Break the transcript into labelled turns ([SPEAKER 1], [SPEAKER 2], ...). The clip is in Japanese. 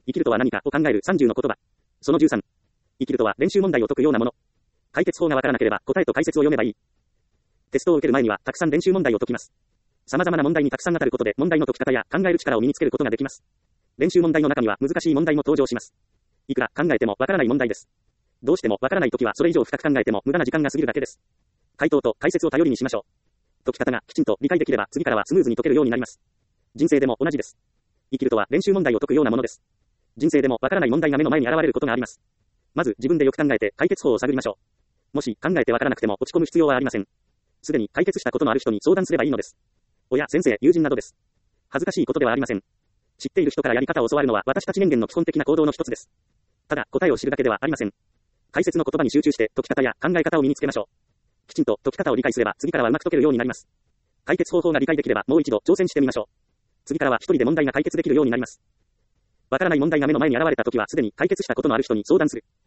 [SPEAKER 1] 生きるとは何かを考える30の言葉。その13。生きるとは練習問題を解くようなもの。解決法がわからなければ答えと解説を読めばいい。テストを受ける前にはたくさん練習問題を解きます。様々な問題にたくさん当たることで問題の解き方や考える力を身につけることができます。練習問題の中には難しい問題も登場します。いくら考えてもわからない問題です。どうしてもわからないときはそれ以上深く考えても無駄な時間が過ぎるだけです。回答と解説を頼りにしましょう。解き方がきちんと理解できれば次からはスムーズに解けるようになります。人生でも同じです。生きるとは練習問題を解くようなものです。人生でもわからない問題が目の前に現れることがあります。まず自分でよく考えて解決法を探りましょう。もし考えてわからなくても落ち込む必要はありません。すでに解決したことのある人に相談すればいいのです。親、先生、友人などです。恥ずかしいことではありません。知っている人からやり方を教わるのは私たち人間の基本的な行動の一つです。ただ答えを知るだけではありません。解説の言葉に集中して解き方や考え方を身につけましょう。きちんと解き方を理解すれば次からはうまく解けるようになります。解決方法が理解できればもう一度挑戦してみましょう。次からは一人で問題が解決できるようになります。わからない問題が目の前に現れたときはすでに解決したことのある人に相談する。